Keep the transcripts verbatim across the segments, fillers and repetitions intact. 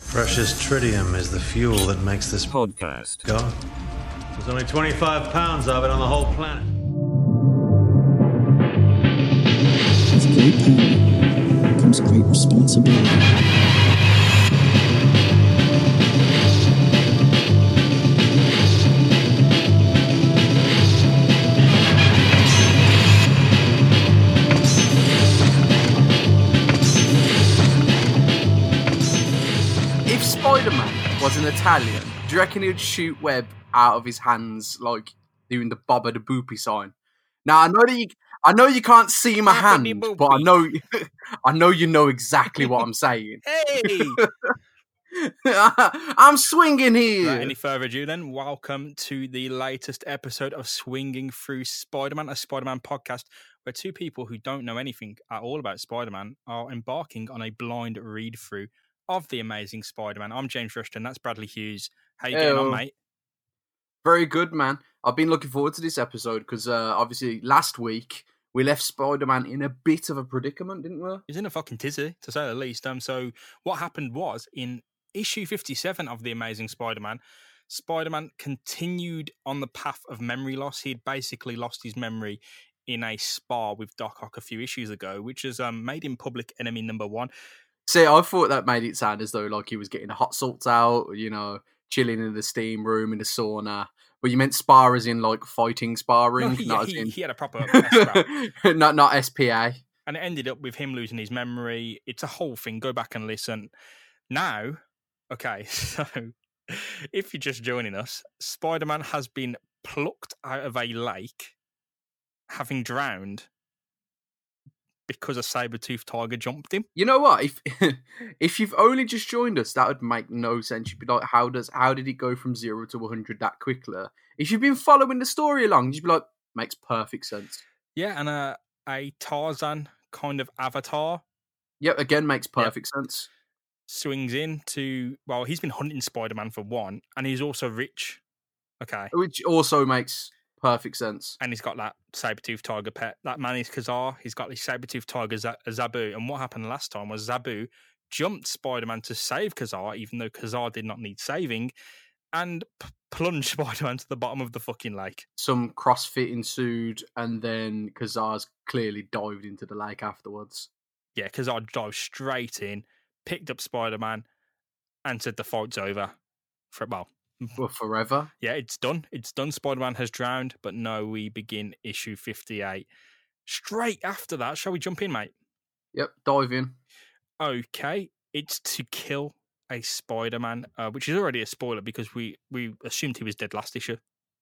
Precious tritium is the fuel that makes this podcast go. There's only twenty-five pounds of it on the whole planet. With great power comes great responsibility. If Spider-Man was an Italian, do you reckon he'd shoot web out of his hands like doing the Baba the Boopy sign? Now I know that you, I know you can't see my hand, but I know, I know you know exactly what I'm saying. Hey! I'm swinging here. Right, any further ado then, welcome to the latest episode of Swinging Through Spider-Man, a Spider-Man podcast where two people who don't know anything at all about Spider-Man are embarking on a blind read-through of The Amazing Spider-Man. I'm James Rushton, that's Bradley Hughes. How you getting on, mate? Very good, man. I've been looking forward to this episode because uh, obviously last week we left Spider-Man in a bit of a predicament, didn't we? He's in a fucking tizzy, to say the least. Um, so what happened was, in issue fifty-seven of The Amazing Spider-Man, Spider-Man continued on the path of memory loss. He'd basically lost his memory in a spa with Doc Ock a few issues ago, which has um, made him public enemy number one. See, I thought that made it sound as though like he was getting the hot salts out, you know, chilling in the steam room in the sauna. But you meant spa as in like fighting sparring, No, he, not he, as in he had a proper S-rap. not not S P A. And it ended up with him losing his memory. It's a whole thing. Go back and listen. Now, okay, so if you're just joining us, Spider-Man has been plucked out of a lake, having drowned because a saber-toothed tiger jumped him. You know what? If if you've only just joined us, that would make no sense. You'd be like, how does how did it go from zero to one hundred that quickly? If you've been following the story along, you'd be like, makes perfect sense. Yeah, and a, a Tarzan kind of avatar. Yep, again, makes perfect yep. sense. Swings in to, well, he's been hunting Spider-Man for one, and he's also rich. Okay. Which also makes perfect sense. And he's got that saber-toothed tiger pet. That man is Kazar. He's got this saber-toothed tiger, Z- Zabu. And what happened last time was Zabu jumped Spider-Man to save Kazar, even though Kazar did not need saving, and p- plunged Spider-Man to the bottom of the fucking lake. Some CrossFit ensued, and then Kazar's clearly dived into the lake afterwards. Yeah, Kazar dived straight in, picked up Spider-Man, and said the fight's over. For, well, Well, forever. Yeah, it's done. It's done. Spider-Man has drowned. But no, we begin issue fifty-eight. Straight after that, shall we jump in, mate? Yep, dive in. Okay, it's To Kill a Spider-Man, uh, which is already a spoiler because we, we assumed he was dead last issue.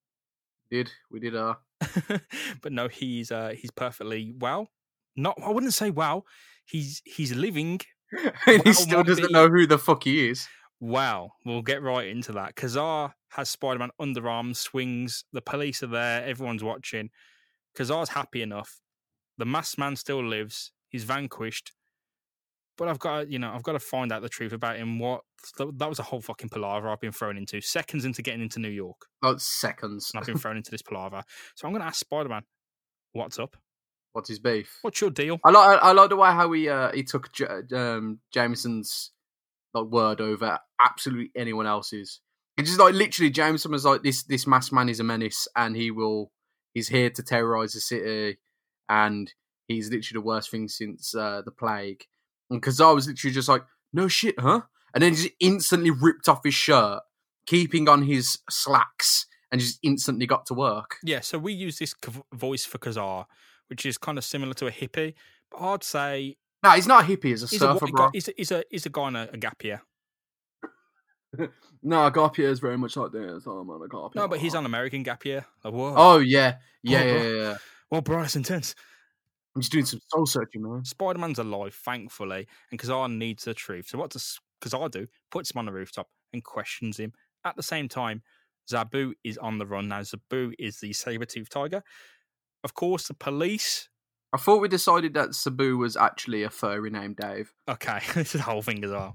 We did. We did, uh... but no, he's uh, he's perfectly well. Not, I wouldn't say well. He's, he's living... and he still doesn't be... know who the fuck he is. Wow, we'll get right into that. Kazar has Spider-Man underarms, swings, the police are there, everyone's watching. Kazar's happy enough. The masked man still lives. He's vanquished. But I've got to, you know, I've got to find out the truth about him. What that was a whole fucking palaver I've been thrown into. Seconds into getting into New York. Oh, seconds. And I've been thrown into this palaver. So I'm going to ask Spider-Man, what's up? What's his beef? What's your deal? I like I like the way how he uh, he took J- um, Jameson's like word over absolutely anyone else's. It's just like literally Jameson was like, this this masked man is a menace and he will he's here to terrorize the city and he's literally the worst thing since uh, the plague. And Kazar was literally just like, no shit, huh? And then he just instantly ripped off his shirt, keeping on his slacks, and just instantly got to work. Yeah, so we use this voice for Kazar, which is kind of similar to a hippie, but I'd say... No, he's not a hippie, he's a he's surfer, a, bro. He's a, he's, a, he's a guy in a, a gap year. No, gap year is very much like this. Oh, man, a gap year. No, but he's on American gap year. Like, whoa. Oh, yeah. Yeah, oh, yeah, yeah, yeah. Well, bro, it's intense. I'm just doing some soul searching, man. Spider-Man's alive, thankfully, and Kazar needs the truth. So what does Kazar do? Puts him on the rooftop and questions him. At the same time, Zabu is on the run. Now, Zabu is the saber-toothed tiger. Of course, the police... I thought we decided that Sabu was actually a furry named Dave. Okay, this is the whole thing as well.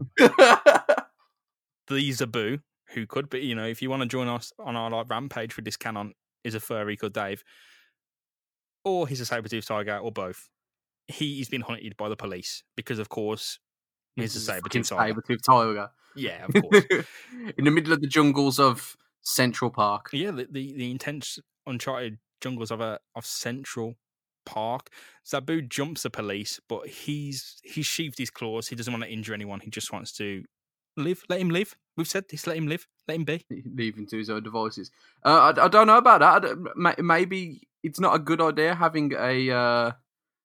The Zabu, who could be, you know, if you want to join us on our like rampage for this canon, is a furry called Dave. Or he's a saber-toothed tiger, or both. He is being hunted by the police because, of course, he's a saber-toothed tiger. Saber-toothed tiger. Yeah, of course. In the middle of the jungles of Central Park. Yeah, the, the, the intense, uncharted jungles of a of Central Park. Zabu jumps the police, but he's he's sheathed his claws. He doesn't want to injure anyone. He just wants to live. Let him live. We've said this. Let him live. Let him be. Leaving to his own devices. Uh, I, I don't know about that. I don't- Maybe it's not a good idea having a uh,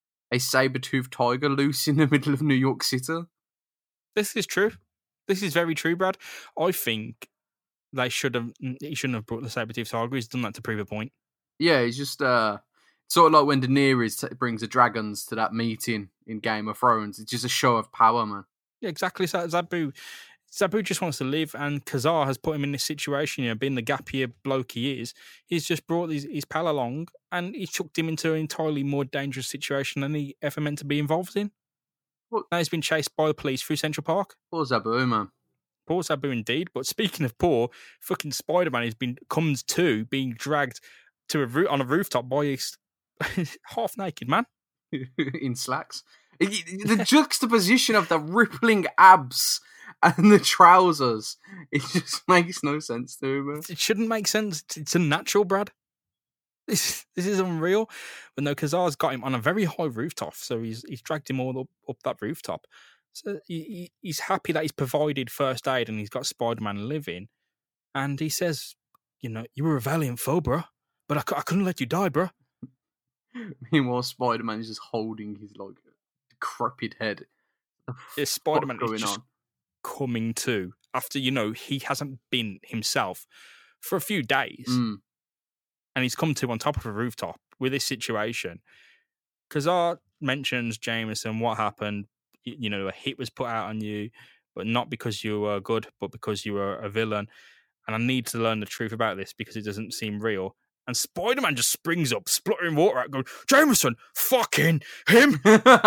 a saber-toothed tiger loose in the middle of New York City. This is true. This is very true, Brad. I think they should have. He shouldn't have brought the saber-tooth tiger. He's done that to prove a point. Yeah, it's just uh, sort of like when Daenerys t- brings the dragons to that meeting in Game of Thrones. It's just a show of power, man. Yeah, exactly. So Zabu, Zabu just wants to live, and Khazar has put him in this situation. You know, being the gap year bloke he is, he's just brought his, his pal along, and he's chucked him into an entirely more dangerous situation than he ever meant to be involved in. What? Now he's been chased by the police through Central Park. Poor Zabu, man. Poor Zabu indeed. But speaking of poor, fucking Spider-Man has been comes to being dragged to a roo- on a rooftop by his half naked man. In slacks. The juxtaposition of the rippling abs and the trousers, it just makes no sense to me, man. It shouldn't make sense. It's- It's unnatural, Brad. This this is unreal. But no, Khazar's got him on a very high rooftop, so he's he's dragged him all up, up that rooftop. So he, he, he's happy that he's provided first aid and he's got Spider-Man living. And he says, you know, you were a valiant foe, bro, but I, cou- I couldn't let you die, bro. Meanwhile, Spider-Man is just holding his like decrepit head. The Yeah, Spider-Man fuck is going just on? coming to after, you know, he hasn't been himself for a few days. Mm. And he's come to on top of a rooftop with this situation. Khazar mentions Jameson, what happened. You, you know, a hit was put out on you, but not because you were good, but because you were a villain. And I need to learn the truth about this because it doesn't seem real. And Spider-Man just springs up, spluttering water out, going, Jameson, fucking him.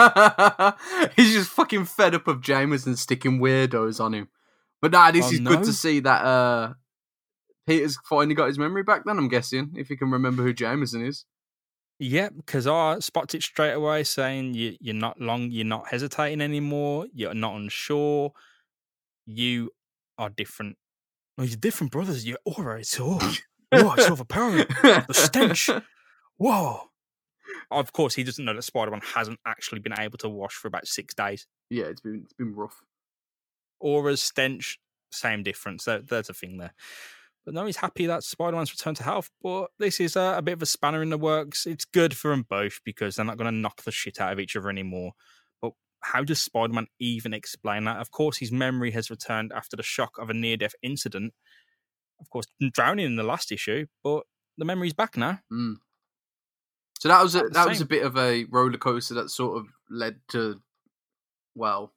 He's just fucking fed up of Jameson sticking weirdos on him. But nah, this Oh, is good no. to see that uh, Peter's finally got his memory back then, I'm guessing, if he can remember who Jameson is. Yeah, Khazar spots it straight away, saying you, you're not long, you're not hesitating anymore, you're not unsure, you are different. Oh, you're different, brothers. Your aura is so, oh, it's overpowering. The stench. Whoa. Of course, he doesn't know that Spider-Man hasn't actually been able to wash for about six days. Yeah, it's been it's been rough. Aura's stench, same difference. There, there's a thing there. But no, he's happy that Spider-Man's returned to health. But this is a, a bit of a spanner in the works. It's good for them both because they're not going to knock the shit out of each other anymore. But how does Spider-Man even explain that? Of course, his memory has returned after the shock of a near-death incident. Of course, drowning in the last issue, but the memory's back now. Mm. So that was a, Not the that was a same. bit of a roller coaster that sort of led to, well,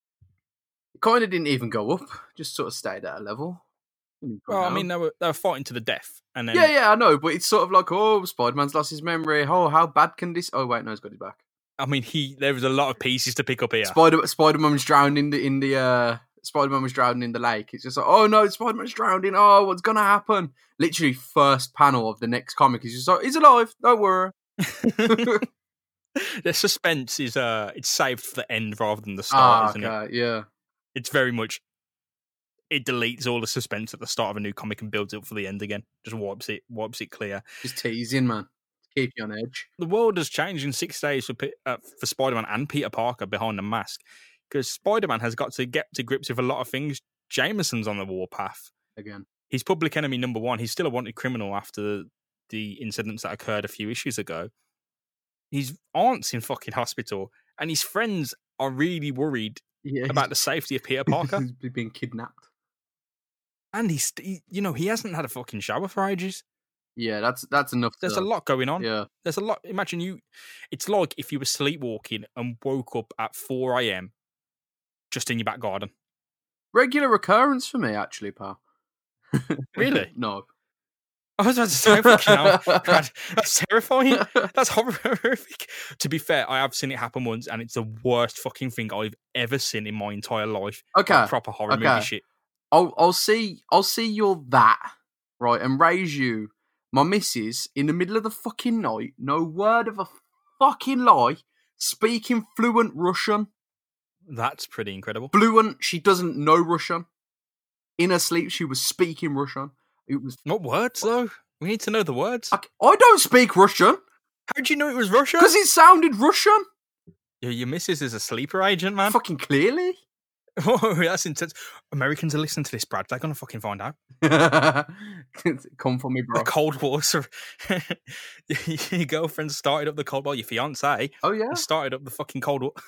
it kind of didn't even go up, just sort of stayed at a level. Didn't go Well, I down. mean, they were they were fighting to the death, and then yeah, yeah, I know, but it's sort of like, oh, Spider-Man's lost his memory. Oh, how bad can this? Oh, wait, no, he's got his back. I mean, he there was a lot of pieces to pick up here. Spider Spider-Man was drowned in the in the uh, Spider-Man was drowned in the lake. It's just like, oh no, Spider-Man's drowning. Oh, what's gonna happen? Literally, first panel of the next comic is just like, he's alive. Don't worry. The suspense is uh, it's saved for the end rather than the start, Ah, isn't it? okay, yeah. It's very much it deletes all the suspense at the start of a new comic and builds it up for the end again. Just wipes it, wipes it clear. Just teasing, man. Keep you on edge. The world has changed in six days for Pe- uh, for Spider-Man and Peter Parker behind the mask because Spider-Man has got to get to grips with a lot of things. Jameson's on the warpath. Again. He's public enemy number one. He's still a wanted criminal after the incidents that occurred a few issues ago. His aunt's in fucking hospital, and his friends are really worried Yeah, about the safety of Peter Parker. he's being kidnapped. And he's, he, you know, he hasn't had a fucking shower for ages. Yeah, that's that's enough. There's to, a lot going on. Yeah, There's a lot. Imagine you. It's like if you were sleepwalking and woke up at four a.m. just in your back garden. regular occurrence for me, actually, pal. Really? No. I was about to say, fucking hell, God, that's terrifying. That's horrific. To be fair, I have seen it happen once, and it's the worst fucking thing I've ever seen in my entire life. Okay, Like proper horror okay. movie shit. I'll I'll see I'll see you're that right and raise you, my missus, in the middle of the fucking night. No word of a fucking lie. Speaking fluent Russian. That's pretty incredible. Fluent. She doesn't know Russian. In her sleep, she was speaking Russian. It was. What words though? We need to know the words. I, I don't speak Russian How do you know it was Russian? because it sounded Russian. Your, your missus is a sleeper agent, man. Fucking clearly. Oh, that's intense. Americans are listening to this, Brad. They're gonna fucking find out. Come for me, bro. The Cold War. So your girlfriend started up the Cold War. Your fiance. Oh yeah. He started up the fucking Cold War.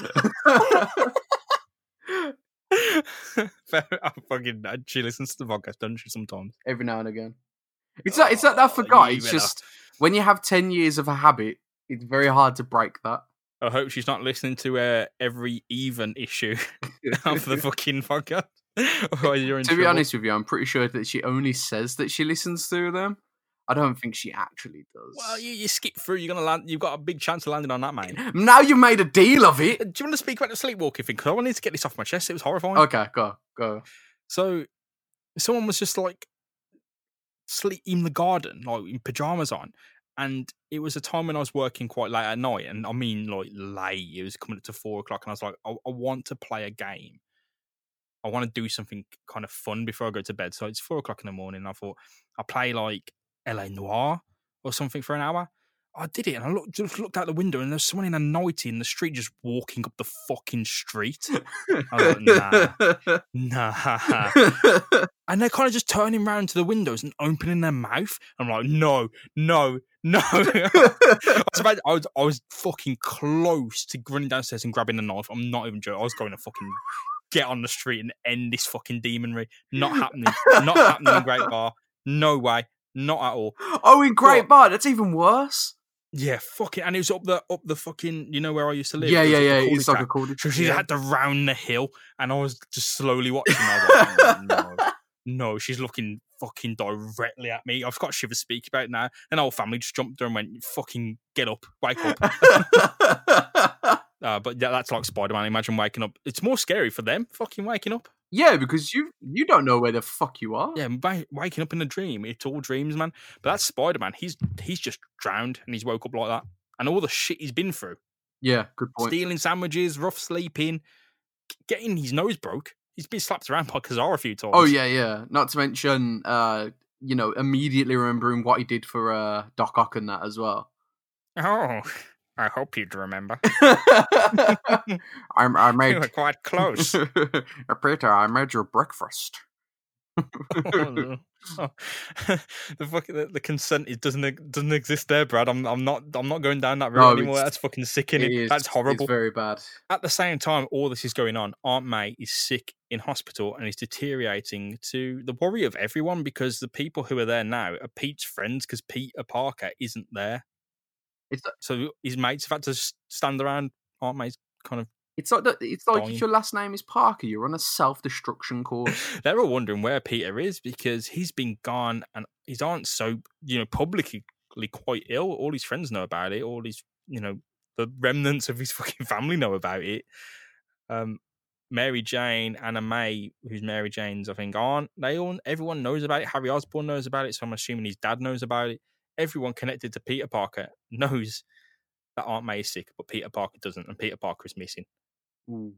I fucking, she listens to the podcast, doesn't she? Sometimes. Every now and again. It's that. It's that. I forgot. you It's better. just when you have ten years of a habit, it's very hard to break that. I hope she's not listening to uh, every even issue of the fucking podcast. Or you're in To be trouble. honest with you, I'm pretty sure that she only says that she listens to them. I don't think she actually does. Well, you, you skip through. You're gonna land. You've got a big chance of landing on that, mate. Now you've made a deal of it. Do you want to speak about the sleepwalking thing? Because I wanted to get this off my chest. It was horrifying. Okay, go, go. So, someone was just like sleep in the garden, like in pajamas on, and it was a time when I was working quite late at night, and I mean like late. It was coming up to four o'clock, and I was like, I, I want to play a game. I want to do something kind of fun before I go to bed. So it's four o'clock in the morning. And I thought I'll play like L A Noire or something for an hour. I did it, and I looked, just looked out the window, and there's someone in a nightie in the street just walking up the fucking street. I was like, nah, nah. And they're kind of just turning around to the windows and opening their mouth. I'm like, no, no, no. I, was about, I, was, I was fucking close to running downstairs and grabbing a knife. I'm not even joking. I was going to fucking get on the street and end this fucking demonry. Not happening. Not happening in Great Bar. No way. Not at all. Oh, in Great What? Bar, that's even worse. Yeah, fucking, and it was up the up the fucking, you know where I used to live. Yeah, It was yeah, up the yeah. It's like a cul-de-sac. cul So she yeah. had to round the hill, and I was just slowly watching. I was like, no, no, she's looking fucking directly at me. I've got shivers speak about it now. And our family just jumped there and went, fucking get up, wake up. uh, but yeah, that's like Spider-Man. Imagine waking up. It's more scary for them, fucking waking up. Yeah, because you you don't know where the fuck you are. Yeah, wa- waking up in a dream. It's all dreams, man. But that's Spider-Man. He's he's just drowned, and he's woke up like that. And all the shit he's been through. Yeah, good point. Stealing sandwiches, rough sleeping, getting his nose broke. He's been slapped around by Kazar a few times. Oh yeah, yeah. Not to mention, uh, you know, immediately remembering what he did for uh, Doc Ock and that as well. Oh, I hope you'd remember. I, I You made were quite close. Peter, I made your breakfast. Oh, oh. the fucking the, the consent it doesn't doesn't exist there, Brad. I'm I'm not I'm not going down that route No, anymore. it's- That's fucking sickening. It is, That's horrible. It's very bad. At the same time, all this is going on. Aunt May is sick in hospital and is deteriorating to the worry of everyone because the people who are there now are Pete's friends because Peter Parker isn't there. It's So his mates have had to s- stand around Aunt May's kind of. it's like the, it's like Dying. if your last name is Parker, you're on a self destruction course. They're all wondering where Peter is because he's been gone and his aunt's so, you know, publicly quite ill. All his friends know about it. All his, you know, the remnants of his fucking family know about it. Um, Mary Jane, Anna May, who's Mary Jane's, I think, aunt, they all, everyone knows about it. Harry Osborn knows about it, so I'm assuming his dad knows about it. Everyone connected to Peter Parker knows that Aunt May is sick, but Peter Parker doesn't, and Peter Parker is missing. Ooh.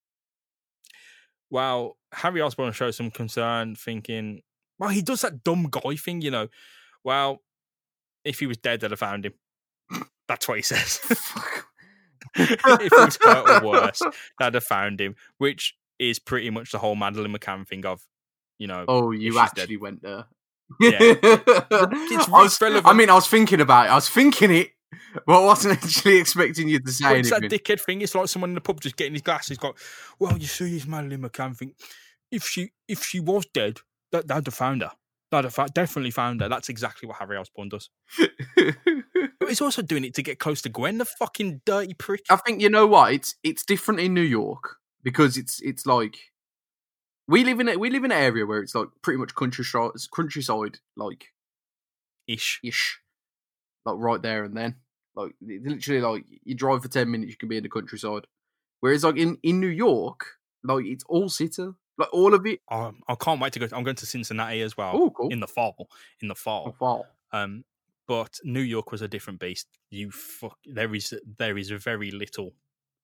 Well, Harry Osborn shows some concern, thinking, well, he does that dumb guy thing, you know. Well, if he was dead, they'd have found him. That's what he says. If he was hurt or worse, they'd have found him, which is pretty much the whole Madeleine McCann thing of, you know, Oh, if you she's actually dead. went there. Yeah. It's I, was, relevant. I mean, I was thinking about it. I was thinking it, but I wasn't actually expecting you to say But it's that anything. dickhead thing. It's like someone in the pub just getting his glasses. Got, well, you see, this Madeleine McCann thing. If she, if she was dead, that they'd have found her. They'd have fa- definitely found her. That's exactly what Harry Osborn does. But he's also doing it to get close to Gwen, the fucking dirty prick. I think you know what? It's it's different in New York because it's it's like we live in a, we live in an area where it's like pretty much countryside, countryside like Ish. ish, like right there and then. Like literally, like you drive for ten minutes, you can be in the countryside. Whereas like in, in New York, like it's all city, like all of it. Um, I can't wait to go. I'm going to Cincinnati as well Oh, cool. in the fall. In the fall. Wow. Um, but New York was a different beast. You fuck. There is there is very little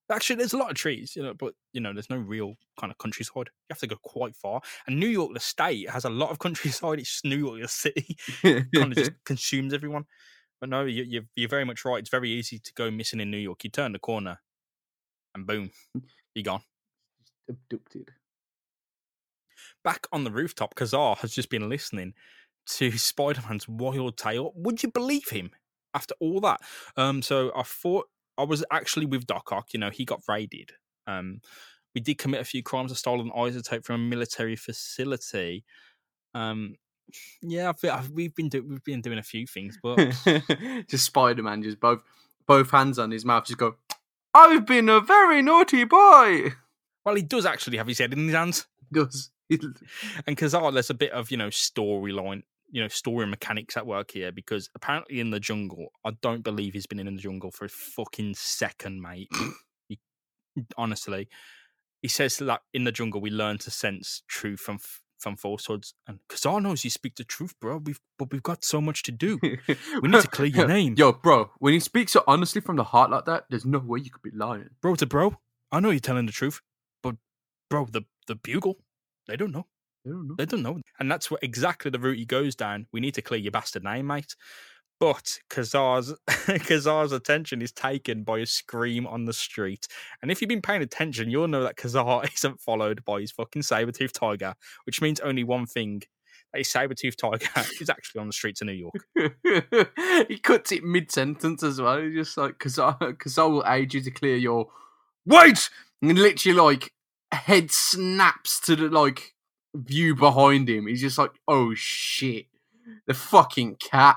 Actually, there's a lot of trees, you know, but you know, there's no real kind of countryside. You have to go quite far. And New York, the state, has a lot of countryside. It's just New York, the city, kind of just consumes everyone. But no, you, you're you're very much right. It's very easy to go missing in New York. You turn the corner, and boom, you're gone. Abducted. Back on the rooftop, Kazar has just been listening to Spider-Man's wild tale. Would you believe him after all that? Um, so I thought. I was actually with Doc Ock, you know, he got raided. Um, we did commit a few crimes of stolen isotope from a military facility. Um, yeah, I've, I've, we've been do, we've been doing a few things, but just Spider-Man, just both both hands on his mouth, just go. I've been a very naughty boy. Well, he does actually have his head in his hands. He does. And Kazar, there's a bit of, you know, storyline. You know, story mechanics at work here, because apparently in the jungle, I don't believe he's been in the jungle for a fucking second, mate. he, honestly, he says that in the jungle we learn to sense truth from from falsehoods, and Kazar knows you speak the truth, bro. We've but we've got so much to do. We need to clear your name, yo, bro. When you speak so honestly from the heart like that, there's no way you could be lying, bro. To bro, I know you're telling the truth, but bro, the the bugle, they don't know. They don't know. They don't know. And that's what exactly the route he goes down. We need to clear your bastard name, mate. But Kazar's Kazar's attention is taken by a scream on the street. And if you've been paying attention, you'll know that Kazar isn't followed by his fucking saber-toothed tiger, which means only one thing. That his saber-toothed tiger is actually on the streets of New York. He cuts it mid-sentence as well. He's just like, Kazar, Kazar will aid you to clear your... Wait! And literally, like, head snaps to the, like... view behind him. He's just like, oh shit, the fucking cat.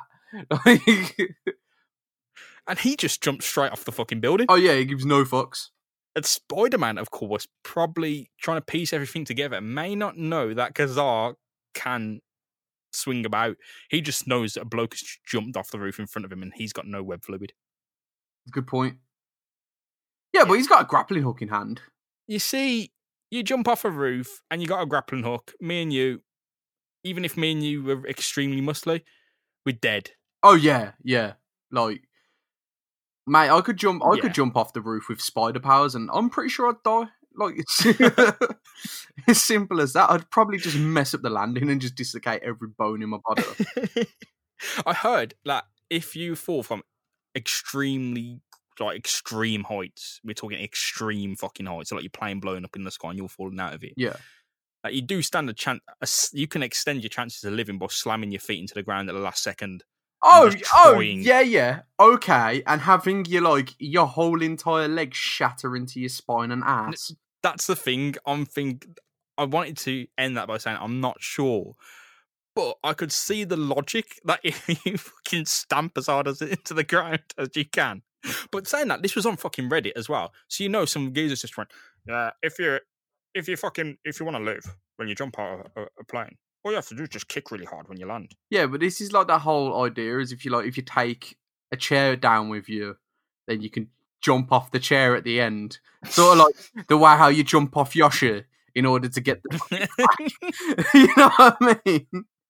And he just jumps straight off the fucking building. Oh yeah, he gives no fucks. And Spider-Man, of course, probably trying to piece everything together, may not know that Kazar can swing about. He just knows that a bloke has jumped off the roof in front of him and he's got no web fluid. Good point. Yeah, but he's got a grappling hook in hand. You see, you jump off a roof and you got a grappling hook. Me and you, even if me and you were extremely muscly, we're dead. Oh yeah, yeah. Like, mate, I could jump. I Yeah. could jump off the roof with spider powers, and I'm pretty sure I'd die. Like, it's as simple as that. I'd probably just mess up the landing and just dislocate every bone in my body. I heard that if you fall from extremely, like extreme heights, we're talking extreme fucking heights, so like your plane blowing up in the sky and you're falling out of it. Yeah. Like you do stand a chance. You can extend your chances of living by slamming your feet into the ground at the last second. Oh, just oh, trying. yeah, yeah. Okay, and having your like your whole entire leg shatter into your spine and ass. That's the thing. I'm think. I wanted to end that by saying I'm not sure, but I could see the logic that if you fucking stamp as hard as into the ground as you can. But saying that, this was on fucking Reddit as well, so you know some geezers just went, "Yeah, if you if you fucking if you want to live when you jump out of a, a plane, all you have to do is just kick really hard when you land." Yeah, but this is like that whole idea is if you like if you take a chair down with you, then you can jump off the chair at the end. Sort of like the way how you jump off Yoshi in order to get the back. You know what I mean?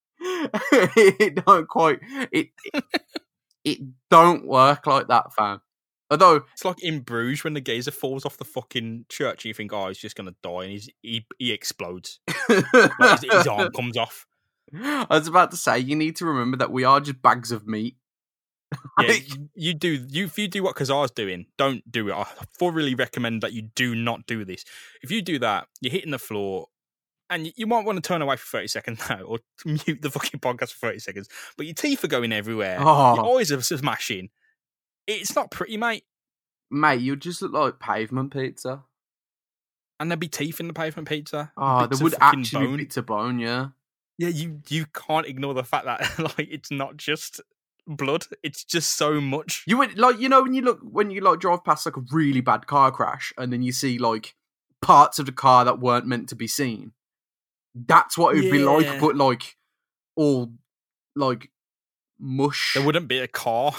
It don't quite it, it it don't work like that, fam. Although It's like in Bruges when the geezer falls off the fucking church, you think, oh, he's just gonna die, and he's he he explodes. Like his, his arm comes off. I was about to say you need to remember that we are just bags of meat. Yeah, Like- you, you do. You if you do what Kazar's doing, don't do it. I thoroughly recommend that you do not do this. If you do that, you're hitting the floor, and you, you might want to turn away for thirty seconds now, or mute the fucking podcast for thirty seconds. But your teeth are going everywhere. Oh. Your eyes are smashing. It's not pretty, mate. Mate, you just look like pavement pizza. And there'd be teeth in the pavement pizza. Oh, bits there of would fucking actually bone. be bits of bone, yeah. Yeah, you you can't ignore the fact that like it's not just blood; it's just so much. You would like, you know, when you look when you like drive past like a really bad car crash, and then you see like parts of the car that weren't meant to be seen. That's what it would be Yeah. like, but like all like mush. There wouldn't be a car.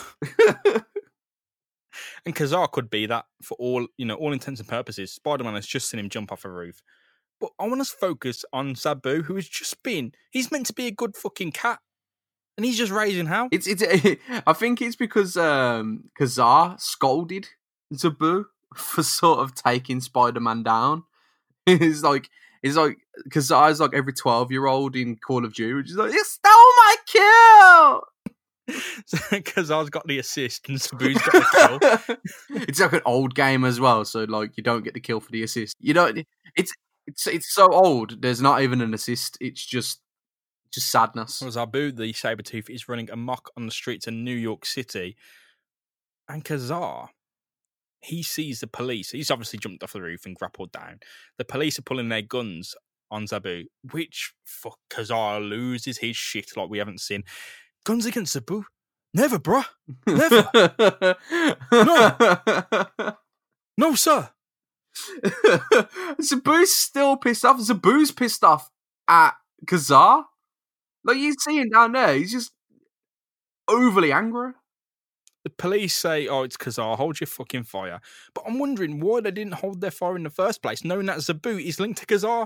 And Kazar could be that for all, you know, all intents and purposes. Spider-Man has just seen him jump off a roof. But I want us to focus on Sabu, who has just been, he's meant to be a good fucking cat. And he's just raising hell. It's it's. I think it's because um, Kazar scolded Zabu for sort of taking Spider-Man down. It's like it's like because I was like every twelve-year-old in Call of Duty, which is like, you stole my kill. Because I've got the assist and Sabu's got the kill. It's like an old game as well, so like you don't get the kill for the assist. You don't. It's it's it's so old. There's not even an assist. It's just just sadness. Well, Zabu, the Sabretooth, is running amok on the streets of New York City, and Kazar, he sees the police. He's obviously jumped off the roof and grappled down. The police are pulling their guns on Zabu, which fuck Kazar loses his shit like we haven't seen. Guns against Zabu? Never, bruh. Never. No. No, sir. Zabu's still pissed off. Zabu's pissed off at Kazar. Like, you see him down there. He's just overly angry. The police say, oh, it's Kazar, hold your fucking fire. But I'm wondering why they didn't hold their fire in the first place, knowing that Zabu is linked to Kazar.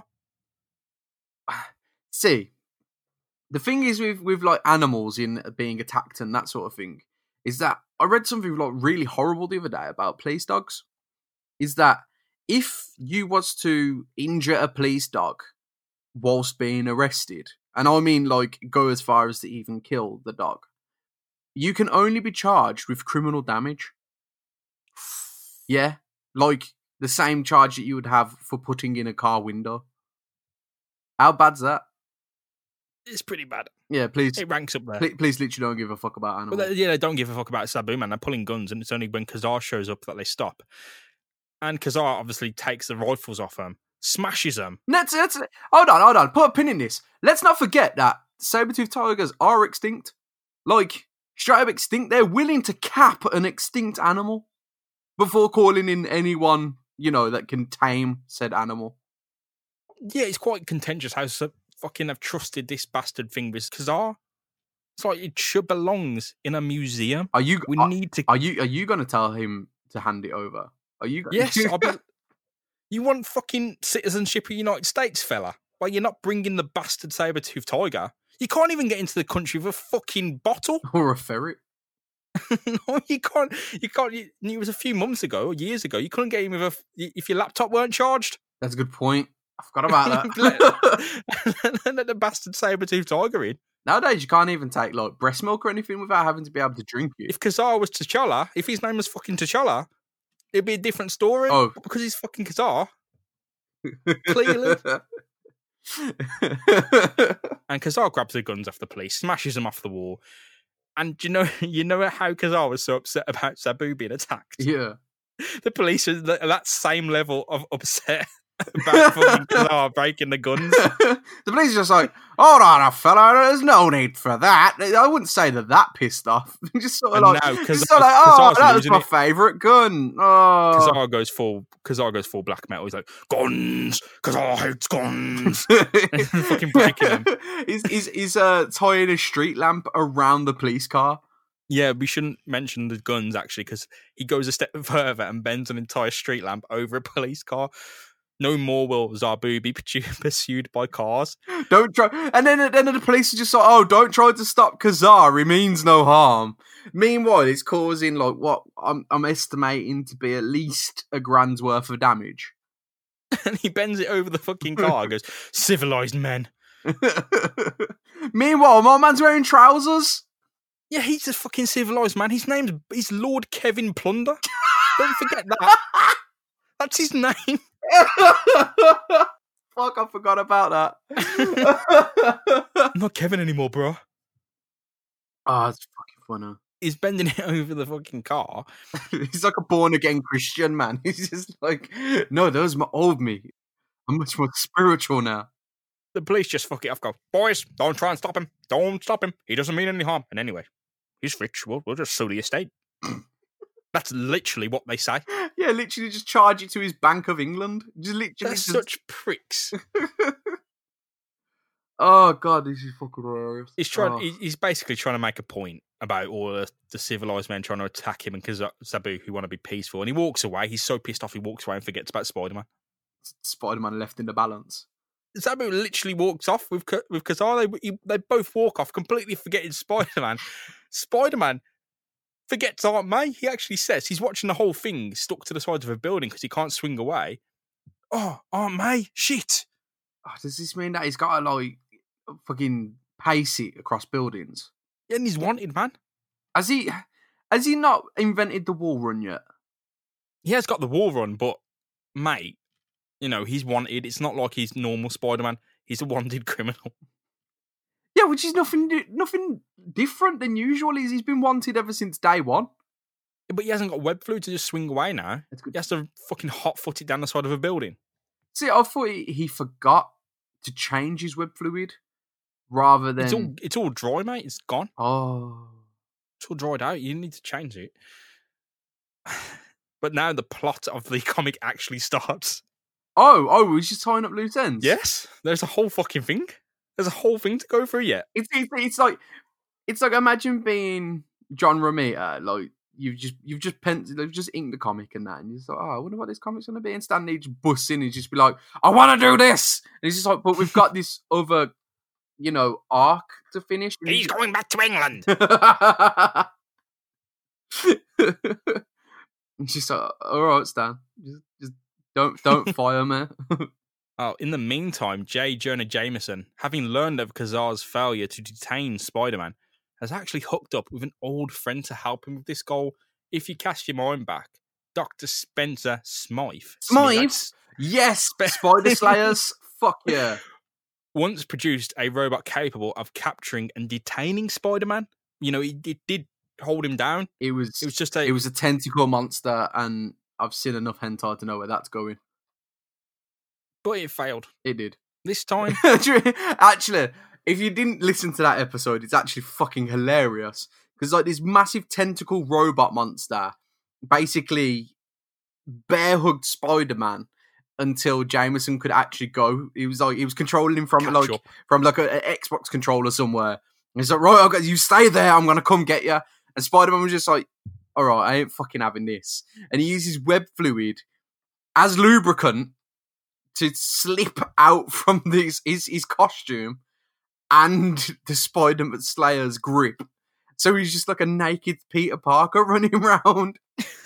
See, the thing is with, with like animals in being attacked and that sort of thing, is that I read something like really horrible the other day about police dogs. Is that if you was to injure a police dog whilst being arrested, and I mean like go as far as to even kill the dog, you can only be charged with criminal damage. Yeah, like the same charge that you would have for putting in a car window. How bad's that? It's pretty bad. Yeah, please. It ranks up there. Please, please literally don't give a fuck about animals. Well, they, yeah, they don't give a fuck about Sabu, man. They're pulling guns, and it's only when Kazar shows up that they stop. And Kazar obviously takes the rifles off them, smashes them. Let's, let's, hold on, hold on. Put a pin in this. Let's not forget that saber-toothed tigers are extinct. Like, straight up extinct. They're willing to cap an extinct animal before calling in anyone, you know, that can tame said animal. Yeah, it's quite contentious how so fucking have trusted this bastard thing with Kazar. It's like it should belongs in a museum. Are you? We are, need to. Are you? Are you going to tell him to hand it over? Are you? Yes. I be... You want fucking citizenship of the United States, fella? Well, you're not bringing the bastard saber-toothed tiger. You can't even get into the country with a fucking bottle or a ferret. No, you can't. You can't. You, it was a few months ago or years ago. You couldn't get in with a if your laptop weren't charged. That's a good point. I forgot about that. let, let the bastard saber-toothed tiger in. Nowadays, you can't even take like breast milk or anything without having to be able to drink it. If Kazar was T'Challa, if his name was fucking T'Challa, it'd be a different story. Oh, but because he's fucking Kazar, clearly. And Kazar grabs the guns off the police, smashes them off the wall. And you know, you know how Kazar was so upset about Sabu being attacked. Yeah, the police are at that same level of upset about fucking Kazar breaking the guns. The police are just like, hold on, fella, there's no need for that. I wouldn't say that that pissed off. Just sort of And like, now just sort of like, oh, Kazar's that was losing my it. favourite gun. Oh. Kazar goes full. Kazar goes full black metal. He's like, guns. Kazar hates guns. Fucking breaking them. He's he's, he's uh, tying a street lamp around the police car. Yeah, we shouldn't mention the guns actually, because he goes a step further and bends an entire street lamp over a police car. No more will Zabu be pursued by cars. Don't try. And then, then the police are just like, oh, don't try to stop Kazar. He means no harm. Meanwhile, it's causing like what I'm, I'm estimating to be at least a grand's worth of damage. And he bends it over the fucking car and goes, civilized men. Meanwhile, my man's wearing trousers. Yeah, he's a fucking civilized man. His name's he's Lord Kevin Plunder. Don't forget that. That's his name. Fuck, I forgot about that. I'm not Kevin anymore, bro. Oh, it's fucking funny. He's bending it over the fucking car. He's like a born-again Christian, man. He's just like, no, those are my old me. I'm much more spiritual now. The police just fuck it off, go, boys, don't try and stop him. Don't stop him. He doesn't mean any harm. And anyway, he's rich. We'll, we'll just sue the estate. That's literally what they say. Yeah, literally just charge it to his Bank of England. Just literally They're just... such pricks. Oh, God, this is fucking hilarious. He's trying. Oh. He's basically trying to make a point about all the, the civilized men trying to attack him and Kaz- Sabu who want to be peaceful. And he walks away. He's so pissed off he walks away and forgets about Spider-Man. Spider-Man left in the balance. Sabu literally walks off with with Kazar. They, he, they both walk off, completely forgetting Spider-Man. Spider-Man forgets Aunt May. He actually says he's watching the whole thing stuck to the side of a building because he can't swing away. Oh, Aunt May, shit. Oh, does this mean that he's got to, like, fucking pace it across buildings? Yeah, and he's wanted, man. Has he, has he not invented the wall run yet? He has got the wall run, but, mate, you know, he's wanted. It's not like he's normal Spider-Man. He's a wanted criminal. Yeah, which is nothing nothing different than usual. He's, he's been wanted ever since day one. But he hasn't got web fluid to just swing away now. That's good. He has to fucking hot-foot it down the side of a building. See, I thought he, he forgot to change his web fluid rather than... It's all, it's all dry, mate. It's gone. Oh. It's all dried out. You need to change it. But now the plot of the comic actually starts. Oh, oh, we're just tying up loose ends? Yes. There's a whole fucking thing. There's a whole thing to go through yet. It's, it's, it's like, it's like, imagine being John Romita, like, You've just you've just pen, you've just inked the comic and that, and you're just like, oh, I wonder what this comic's gonna be. And Stanley just busts in and just be like, I want to do this. And he's just like, but we've got this other, you know, arc to finish. And he's going back to England. It's just like, all right, Stan, just, just don't don't fire me. Oh, in the meantime, J. Jonah Jameson, having learned of Kazar's failure to detain Spider-Man, has actually hooked up with an old friend to help him with this goal. If you cast your mind back, Doctor Spencer Smythe. Smythe? Yes, Spider Slayers. Fuck yeah. Once produced a robot capable of capturing and detaining Spider-Man. You know, it, it did hold him down. It was, it was just a... It was a tentacle monster, and I've seen enough hentai to know where that's going. But it failed. It did. This time... Actually... If you didn't listen to that episode, it's actually fucking hilarious. Because, like, this massive tentacle robot monster basically bear hugged Spider-Man until Jameson could actually go. He was like, he was controlling him from, Catch like, up. from like an Xbox controller somewhere. And he's like, right, okay, you stay there. I'm going to come get you. And Spider-Man was just like, all right, I ain't fucking having this. And he uses web fluid as lubricant to slip out from this, his, his costume and the Spider-Man Slayer's grip. So he's just like a naked Peter Parker running around.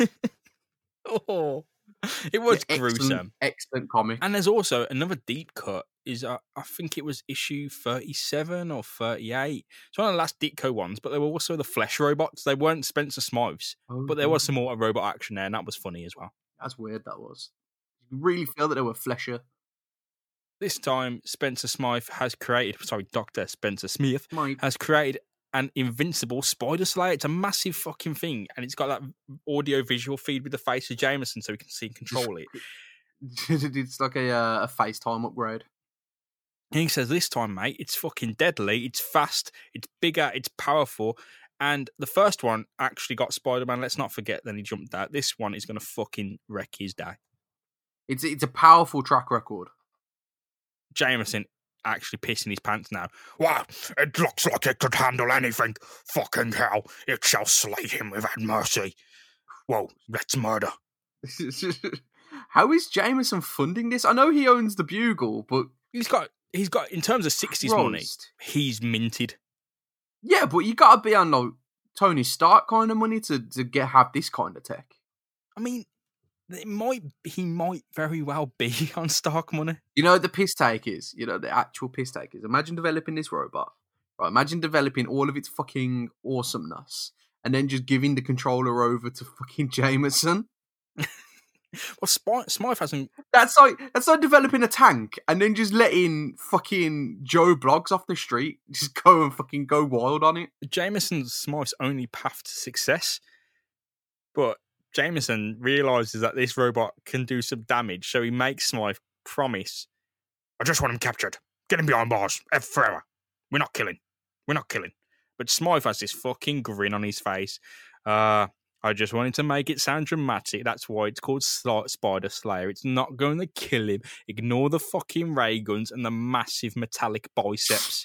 Oh, it was yeah, gruesome. Excellent, excellent comic. And there's also another deep cut. Is uh, I think it was issue thirty-seven or thirty-eight. It's one of the last Ditko ones, but there were also the flesh robots. They weren't Spencer Smythe's, oh, but there was some more robot action there, and that was funny as well. That's weird, that was. You really feel that they were flesher. This time, Spencer Smythe has created, sorry, Doctor Spencer Smith Smythe. has created an invincible Spider Slayer. It's a massive fucking thing, and it's got that audio visual feed with the face of Jameson so we can see and control it. It's like a, uh, a FaceTime upgrade. And he says, this time, mate, it's fucking deadly, it's fast, it's bigger, it's powerful. And the first one actually got Spider-Man. Let's not forget, then he jumped out. This one is going to fucking wreck his day. It's it's a powerful track record. Jameson actually pissing his pants now. Wow, it looks like it could handle anything. Fucking hell, it shall slay him without mercy. Whoa, let's murder. How is Jameson funding this? I know he owns the Bugle, but he's got he's got in terms of sixties Christ. money, he's minted. Yeah, but you gotta be on like Tony Stark kind of money to, to get have this kind of tech. I mean, it might he might very well be on Stark money. You know what the piss take is? You know, the actual piss take is. Imagine developing this robot. Right, imagine developing all of its fucking awesomeness and then just giving the controller over to fucking Jameson. Well, Sp- Smythe hasn't... That's like that's like developing a tank and then just letting fucking Joe Bloggs off the street just go and fucking go wild on it. Jameson's Smythe's only path to success. But Jameson realises that this robot can do some damage, so he makes Smythe promise, I just want him captured. Get him behind bars forever. We're not killing. We're not killing. But Smythe has this fucking grin on his face. Uh... I just wanted to make it sound dramatic. That's why it's called Spider Slayer. It's not going to kill him. Ignore the fucking ray guns and the massive metallic biceps.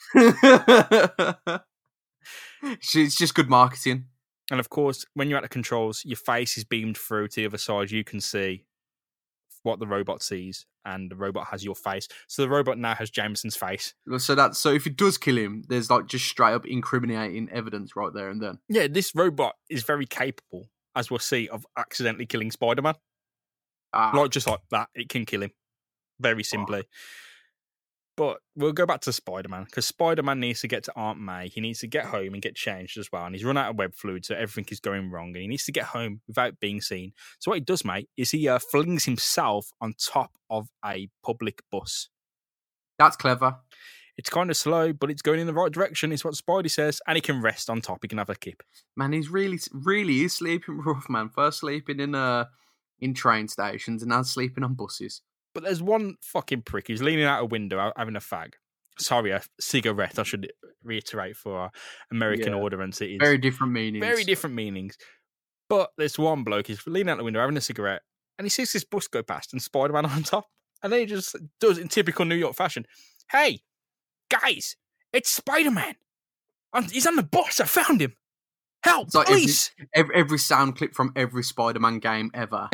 It's just good marketing. And of course, when you're at the controls, your face is beamed through to the other side. You can see what the robot sees, and the robot has your face. So the robot now has Jameson's face. So that so if it does kill him, there's like just straight up incriminating evidence right there and then. Yeah, this robot is very capable, as we'll see, of accidentally killing Spider-Man. Ah, Like, just like that, it can kill him. Very simply. Oh. But we'll go back to Spider-Man, because Spider-Man needs to get to Aunt May. He needs to get home and get changed as well. And he's run out of web fluid, so everything is going wrong. And he needs to get home without being seen. So what he does, mate, is he uh, flings himself on top of a public bus. That's clever. It's kind of slow, but it's going in the right direction, is what Spidey says. And he can rest on top. He can have a kip. Man, he's really, really is sleeping rough, man. First sleeping in uh, in train stations and now sleeping on buses. But there's one fucking prick who's leaning out a window having a fag. Sorry, a cigarette, I should reiterate for our American Yeah. audience. It is Very different meanings. very different meanings. But this one bloke is leaning out the window having a cigarette, and he sees this bus go past and Spider-Man on top. And then he just does it in typical New York fashion. Hey, guys, it's Spider-Man. He's on the bus. I found him. Help, It's like please. every, every, every sound clip from every Spider-Man game ever.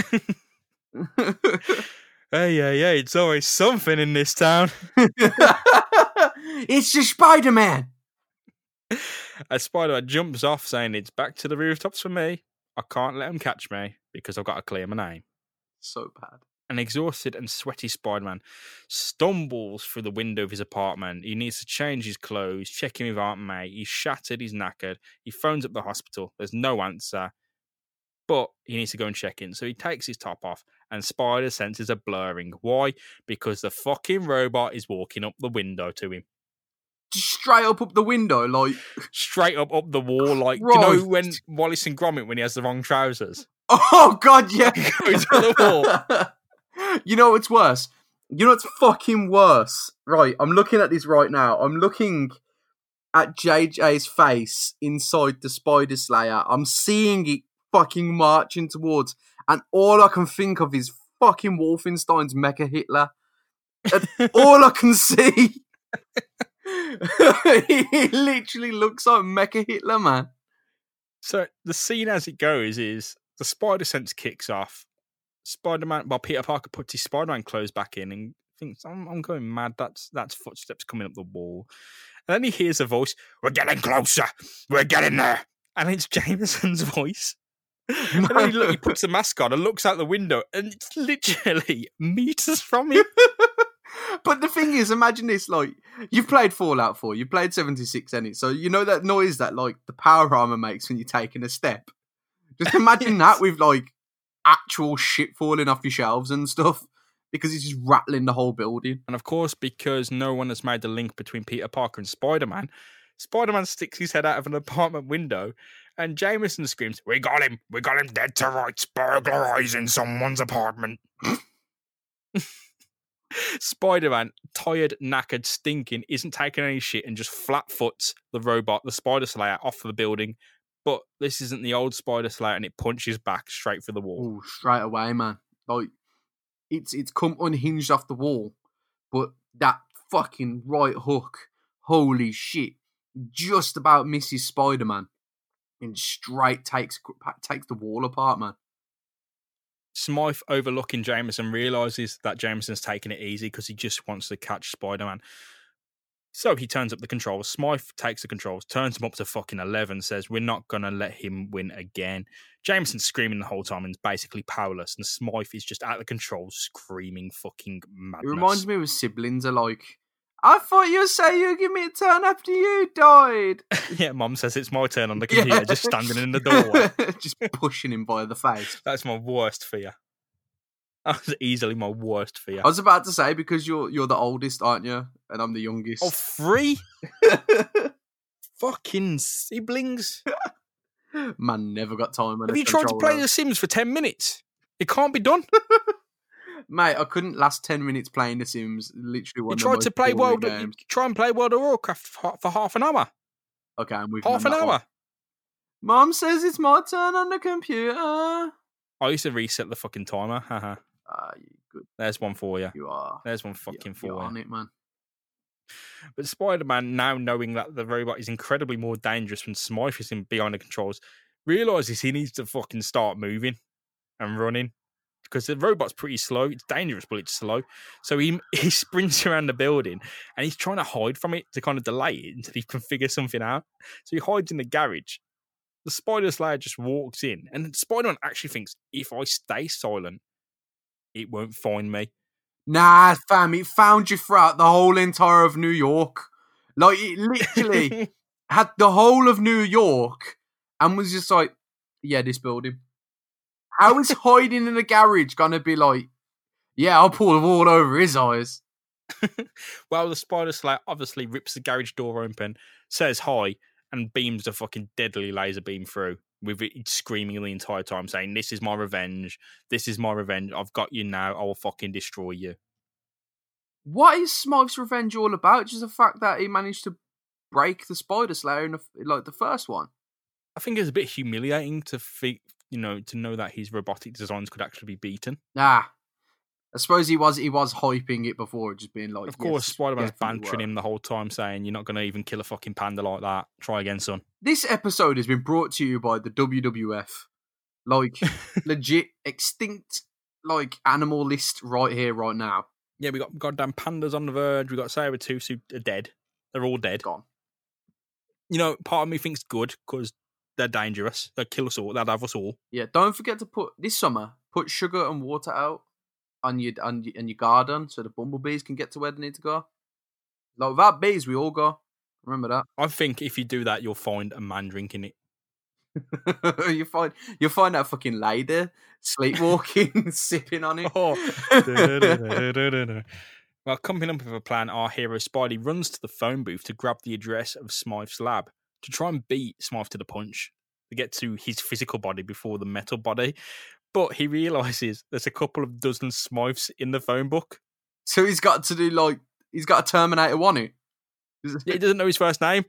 Hey, yeah, yeah, it's always something in this town. It's just Spider-Man. As Spider-Man jumps off saying, it's back to the rooftops for me. I can't let him catch me because I've got to clear my name. So bad. An exhausted and sweaty Spider-Man stumbles through the window of his apartment. He needs to change his clothes, check in with Aunt May. He's shattered, he's knackered. He phones up the hospital. There's no answer. But he needs to go and check in. So he takes his top off, and Spider's senses are blurring. Why? Because the fucking robot is walking up the window to him. Just straight up up the window, like... Straight up up the wall, like, Right. do you know when Wallace and Gromit, when he has the wrong trousers? Oh, God, yeah. Goes to the wall. You know what's worse? You know what's fucking worse? Right, I'm looking at this right now. I'm looking at J J's face inside the Spider Slayer. I'm seeing it fucking marching towards, and all I can think of is fucking Wolfenstein's Mecha Hitler. That's all I can see. He literally looks like Mecha Hitler, man. So the scene as it goes is the spider sense kicks off. Spider-Man, well, Peter Parker puts his Spider-Man clothes back in and thinks, I'm, I'm going mad. That's that's footsteps coming up the wall. And then he hears a voice, we're getting closer. We're getting there. And it's Jameson's voice. And then he, look, he puts the mask on and looks out the window, and it's literally meters from him. But the thing is, imagine this, like, you've played Fallout four, you've played seventy-six, any, so you know that noise that, like, the power armor makes when you're taking a step? Just imagine Yes. that with, like, actual shit falling off your shelves and stuff, because it's just rattling the whole building. And of course, because no one has made the link between Peter Parker and Spider-Man, Spider-Man sticks his head out of an apartment window, and Jameson screams, we got him! We got him dead to rights, burglarizing someone's apartment. Spider-Man, tired, knackered, stinking, isn't taking any shit and just flat foots the robot, the Spider Slayer, off the building. But this isn't the old Spider Slayer, and it punches back straight through the wall. Oh, straight away, man. Like, it's it's come unhinged off the wall, but that fucking right hook, holy shit, just about misses Spider-Man and straight takes takes the wall apart, man. Smythe, overlooking Jameson, realises that Jameson's taking it easy because he just wants to catch Spider-Man. So he turns up the controls. Smythe takes the controls, turns him up to fucking eleven, says, we're not going to let him win again. Jameson's screaming the whole time and is basically powerless, and Smythe is just at the controls screaming fucking madness. It reminds me of siblings are like, I thought you say you give me a turn after you died. Yeah, Mom says it's my turn on the computer, yeah. Just standing in the doorway. Just pushing him by the face. That's my worst fear. That's easily my worst fear. I was about to say, because you're you're the oldest, aren't you? And I'm the youngest. Oh, three? Fucking siblings. Man, never got time. Have you tried to play The Sims for ten minutes? It can't be done. Mate, I couldn't last ten minutes playing The Sims. Literally one You of tried the to play most World. boring You games. try and play World of Warcraft for, for half an hour. Okay, I'm with Half you an on that hour. one. Mom says it's my turn on the computer. I used to reset the fucking timer. Haha. Ah, you good. There's one for you. You are. There's one fucking You're, for you're you. on it, man. But Spider-Man, now knowing that the robot is incredibly more dangerous when Smythe is in behind the controls, realises he needs to fucking start moving and running because the robot's pretty slow. It's dangerous, but it's slow. So he he sprints around the building and he's trying to hide from it to kind of delay it until he can figure something out. So he hides in the garage. The Spider Slayer just walks in, and Spider-Man actually thinks, if I stay silent, it won't find me. Nah, fam, it found you throughout the whole entire of New York. Like, it literally had the whole of New York and was just like, yeah, this building. How is hiding in a garage gonna be like, yeah, I'll pull the wall over his eyes? Well, the Spider Slayer obviously rips the garage door open, says hi, and beams a fucking deadly laser beam through, with it screaming the entire time, saying, this is my revenge, this is my revenge, I've got you now, I will fucking destroy you. What is Smythe's revenge all about? Just the fact that he managed to break the Spider Slayer in the, like the first one. I think it's a bit humiliating to think, you know, to know that his robotic designs could actually be beaten. Nah. I suppose he was he was hyping it before, just being like... Of course, yes, Spider-Man's definitely bantering were. him the whole time, saying, you're not going to even kill a fucking panda like that. Try again, son. This episode has been brought to you by the W W F. Like, legit, extinct, like, animal list right here, right now. Yeah, we got goddamn pandas on the verge. We got Sabretooth who are dead. They're all dead. Gone. You know, part of me thinks good, because they're dangerous. They'll kill us all. They'll have us all. Yeah, don't forget to put, this summer, put sugar and water out on your, on your, on your garden so the bumblebees can get to where they need to go. Like, without bees, we all go. Remember that. I think if you do that, you'll find a man drinking it. you find you find that fucking lady sleepwalking, sipping on it. Oh. Well, coming up with a plan, our hero Spidey runs to the phone booth to grab the address of Smythe's lab to try and beat Smythe to the punch, to get to his physical body before the metal body. But he realises there's a couple of dozen Smythes in the phone book. So he's got to do like he's got a Terminator one it. Yeah, he doesn't know his first name.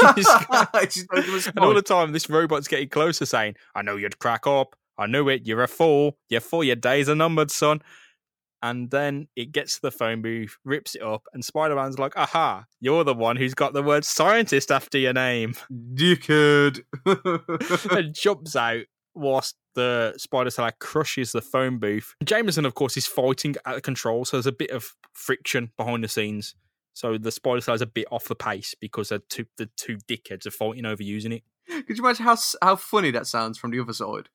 Just knows him as And all the Smythe. time, this robot's getting closer, saying, I know you'd crack up. I knew it. You're a fool. You're fool. Your days are numbered, son. And then it gets to the phone booth, rips it up, and Spider-Man's like, aha, you're the one who's got the word scientist after your name. Dickhead. And jumps out whilst the Spider Slayer crushes the phone booth. Jameson, of course, is fighting at the control, so there's a bit of friction behind the scenes. So the Spider Slayer's a bit off the pace because the two, the two dickheads are fighting over using it. Could you imagine how how funny that sounds from the other side?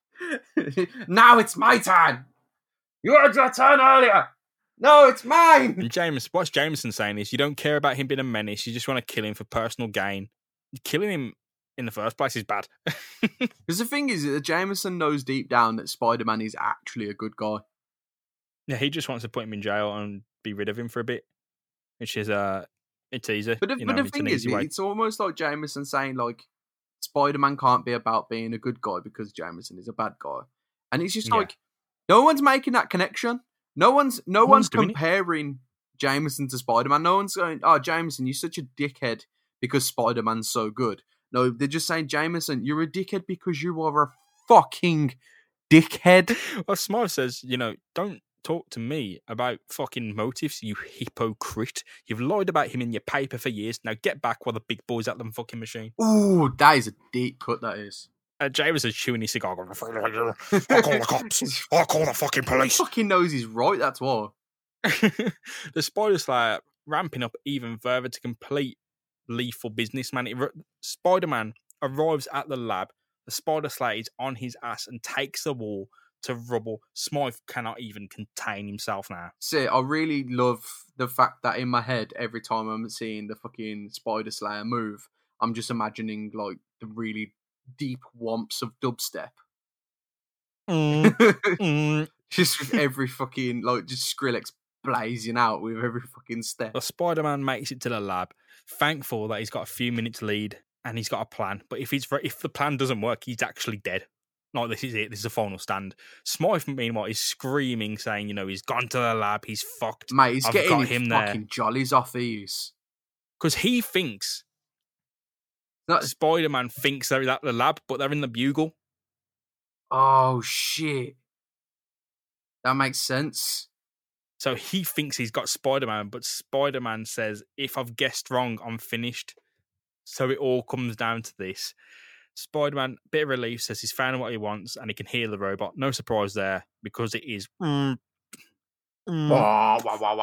Now it's my turn. You had your turn earlier. No, it's mine. And James, what's Jameson saying is you don't care about him being a menace. You just want to kill him for personal gain. Killing him in the first place is bad. Because the thing is that Jameson knows deep down that Spider-Man is actually a good guy. Yeah, he just wants to put him in jail and be rid of him for a bit, which is uh, it's easy. But the, you but know, the it's thing an is, easy way. it's almost like Jameson saying, like, Spider-Man can't be about being a good guy because Jameson is a bad guy. And it's just Yeah. like, no one's making that connection. No one's no No one's one's doing it. comparing Jameson to Spider-Man. No one's going, oh, Jameson, you're such a dickhead because Spider-Man's so good. No, they're just saying, Jameson, you're a dickhead because you are a fucking dickhead. Well, Smythe says, you know, don't talk to me about fucking motives, you hypocrite. You've lied about him in your paper for years. Now get back while the big boy's at them fucking machine. Ooh, that is a deep cut, that is. Uh, Jameson's chewing his cigar. Going, I'll call the cops. I'll call the fucking He police. fucking knows he's right, that's why. The Spider Slayer ramping up even further to complete lethal businessman. It, Spider-Man arrives at the lab. The Spider Slayer is on his ass and takes the wall to rubble. Smythe cannot even contain himself now. See, I really love the fact that in my head, every time I'm seeing the fucking Spider Slayer move, I'm just imagining like the really deep whomps of dubstep. Mm, mm. Just with every fucking, like, just Skrillex blazing out with every fucking step. The Spider-Man makes it to the lab, thankful that he's got a few minutes lead and he's got a plan. But if he's if the plan doesn't work, he's actually dead. Like, this is it. This is the final stand. Smythe, meanwhile, is screaming, saying, you know, he's gone to the lab. He's fucked. Mate, he's I've getting got his him fucking there. jollies off these. Because he thinks, That- Spider-Man thinks they're at the lab, but they're in the Bugle. Oh, shit. That makes sense. So he thinks he's got Spider-Man, but Spider-Man says, if I've guessed wrong, I'm finished. So it all comes down to this. Spider-Man, bit of relief, says he's found what he wants and he can heal the robot. No surprise there because it is. Mm, mm,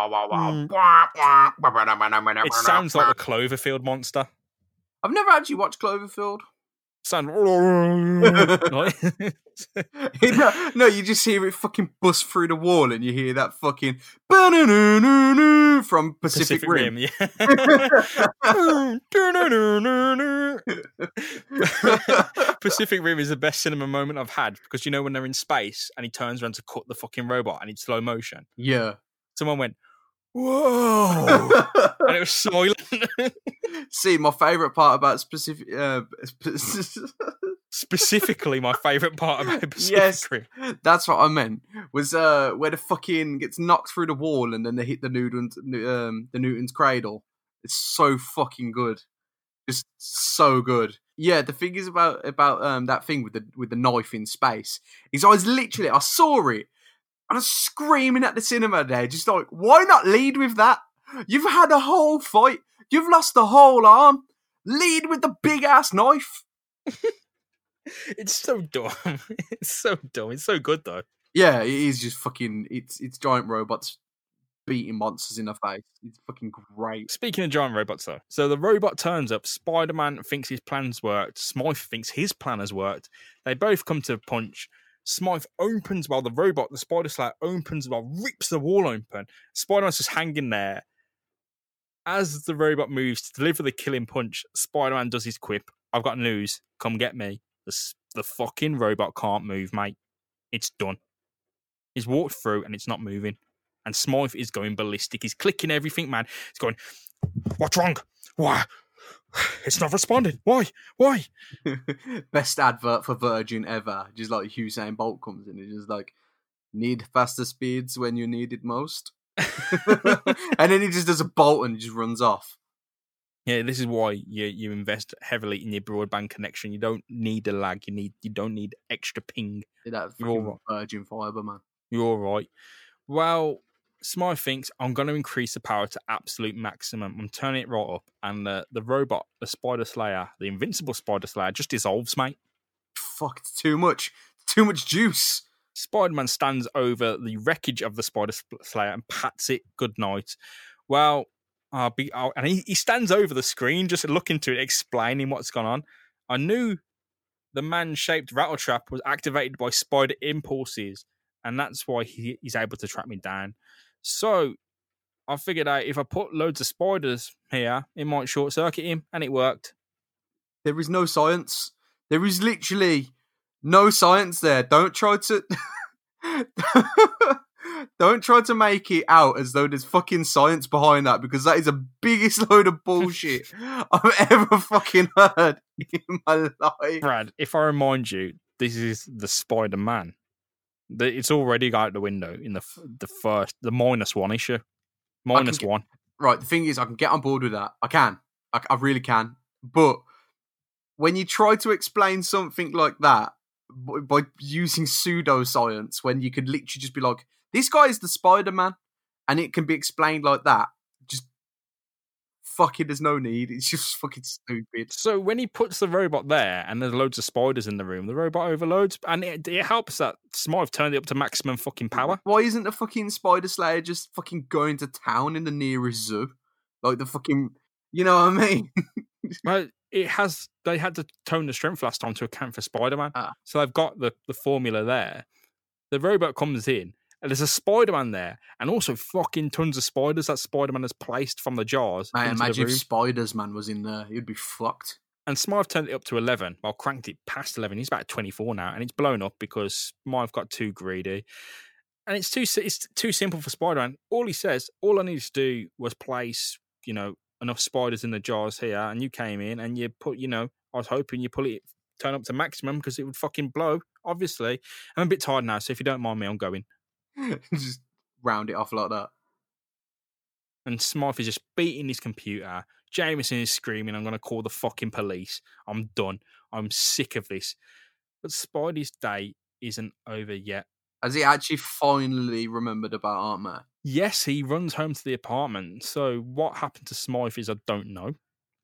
mm. It sounds like the Cloverfield monster. I've never actually watched Cloverfield. Sound no, no, you just hear it fucking bust through the wall and you hear that fucking from Pacific, Pacific Rim. Rim, yeah. Pacific Rim is the best cinema moment I've had because you know when they're in space and he turns around to cut the fucking robot and it's slow motion. Yeah. Someone went, whoa, and it was silent. See, my favourite part about specific, uh, specifically, my favourite part about Pacific yes, Rim. That's what I meant. Was uh, where the fucking gets knocked through the wall and then they hit the Newton's, um, the Newton's cradle. It's so fucking good, just so good. Yeah, the thing is about about um that thing with the with the knife in space is I was literally I saw it. I was screaming at the cinema there, just like, why not lead with that? You've had a whole fight. You've lost the whole arm. Lead with the big-ass knife. It's so dumb. It's so dumb. It's so good, though. Yeah, it is just fucking... It's it's giant robots beating monsters in the face. It's fucking great. Speaking of giant robots, though. So the robot turns up. Spider-Man thinks his plan's worked. Smythe thinks his plan has worked. They both come to a punch. Smythe opens while the robot, the Spider Slayer, opens while rips the wall open. Spider-Man's just hanging there. As the robot moves to deliver the killing punch, Spider-Man does his quip. I've got news. Come get me. The, the fucking robot can't move, mate. It's done. He's walked through and it's not moving. And Smythe is going ballistic. He's clicking everything, man. He's going, what's wrong? Why? It's not responding. Why? Why? Best advert for Virgin ever. Just like Usain Bolt comes in. It's just like, need faster speeds when you need it most. And then he just does a bolt and just runs off. Yeah, this is why you you invest heavily in your broadband connection. You don't need a lag. You need you don't need extra ping. That You're fucking Virgin Fibre, man. You're all right. Well, Smythe thinks, I'm going to increase the power to absolute maximum. I'm turning it right up. And uh, the robot, the Spider Slayer, the invincible Spider Slayer, just dissolves, mate. Fuck, it's too much. It's too much juice. Spider-Man stands over the wreckage of the Spider Slayer and pats it good night. Well, I'll be, I'll, and he, he stands over the screen, just looking to it, explaining what's gone on. I knew the man-shaped rattle trap was activated by spider impulses, and that's why he, he's able to track me down. So I figured out if I put loads of spiders here, it might short circuit him, and it worked. There is no science. There is literally no science there. Don't try to don't try to make it out as though there's fucking science behind that, because that is the biggest load of bullshit I've ever fucking heard in my life. Brad, if I remind you, this is the Spider-Man. It's already out the window in the the first, the minus one issue. Minus get, one. Right, the thing is, I can get on board with that. I can. I, I really can. But when you try to explain something like that by, by using pseudoscience, when you could literally just be like, this guy is the Spider-Man, and it can be explained like that, just fucking, there's no need. It's just fucking stupid. So when he puts the robot there and there's loads of spiders in the room, the robot overloads, and it, it helps that Smythe turned it up to maximum fucking power. Why isn't the fucking Spider Slayer just fucking going to town in the nearest zoo? Like the fucking, you know what I mean? Well, it has, they had to tone the strength last time to account for Spider-Man. Ah. So they've got the, the formula there. The robot comes in, and there's a Spider-Man there, and also fucking tons of spiders that Spider-Man has placed from the jars. Man, into imagine the if room. Spiders Man was in there, he'd be fucked. And Smythe turned it up to eleven, well, cranked it past eleven. He's about twenty-four now, and it's blown up because Smythe got too greedy. And it's too it's too simple for Spider-Man. All he says, all I needed to do was place, you know, enough spiders in the jars here, and you came in and you put, you know, I was hoping you pull it, turn up to maximum because it would fucking blow, obviously. I'm a bit tired now, so if you don't mind me, I'm going. Just round it off like that. And Smythe is just beating his computer. Jameson is screaming, I'm going to call the fucking police. I'm done. I'm sick of this. But Spidey's day isn't over yet. Has he actually finally remembered about Aunt May? Yes, he runs home to the apartment. So what happened to Smythe is I don't know.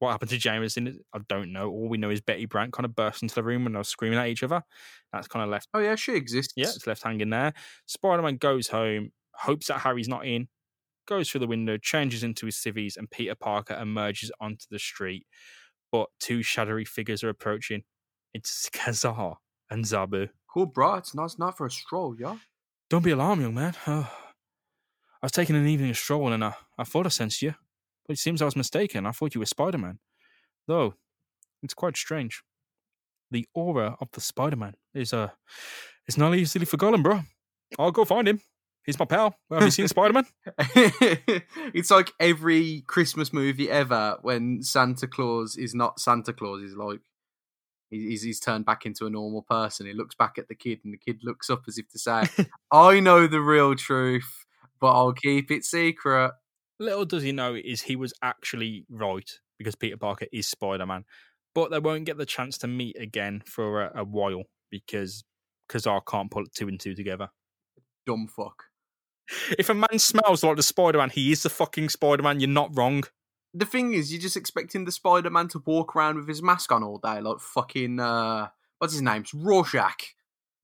What happened to Jameson? I don't know. All we know is Betty Brant kind of burst into the room and they were screaming at each other. That's kind of left. Oh yeah, she exists. Yeah, it's left hanging there. Spider-Man goes home, hopes that Harry's not in, goes through the window, changes into his civvies, and Peter Parker emerges onto the street. But two shadowy figures are approaching. It's Kazar and Zabu. Cool, bro. It's nice night for a stroll, yeah. Don't be alarmed, young man. Oh, I was taking an evening stroll and I, I thought I sensed you. But it seems I was mistaken. I thought you were Spider-Man. Though, it's quite strange. The aura of the Spider-Man is uh, it's not easily forgotten, bro. I'll go find him. He's my pal. Have you seen Spider-Man? It's like every Christmas movie ever when Santa Claus is not Santa Claus. He's like, he's, he's turned back into a normal person. He looks back at the kid and the kid looks up as if to say, I know the real truth, but I'll keep it secret. Little does he know is he was actually right because Peter Parker is Spider-Man. But they won't get the chance to meet again for a, a while because Kazar can't put two and two together. Dumb fuck. If a man smells like the Spider-Man, he is the fucking Spider-Man. You're not wrong. The thing is, you're just expecting the Spider-Man to walk around with his mask on all day, like fucking, uh, what's his name? It's Rorschach.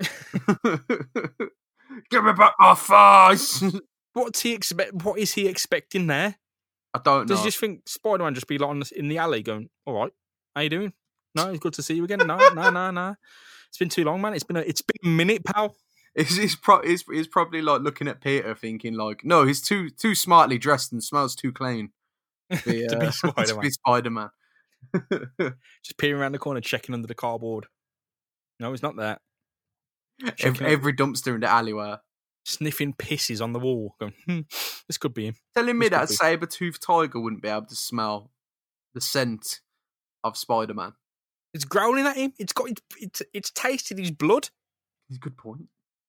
Give me back my face! What's he expect? What is he expecting there? I don't know. Does he just think Spider-Man just be like on the, in the alley going, all right, how you doing? No, it's good to see you again. No, no, no, no. It's been too long, man. It's been a, it's been a minute, pal. He's, he's, pro- he's, he's probably like looking at Peter thinking like, no, he's too too smartly dressed and smells too clean to be, uh, to be Spider-Man. to be Spider-Man. Just peering around the corner, checking under the cardboard. No, he's not there. Every, every dumpster in the alleyway. Sniffing pisses on the wall, going, hmm, this could be him. Telling me This that a could be- saber-toothed tiger wouldn't be able to smell the scent of Spider-Man. It's growling at him. It's got it's it's, it's tasted his blood. That's a good point.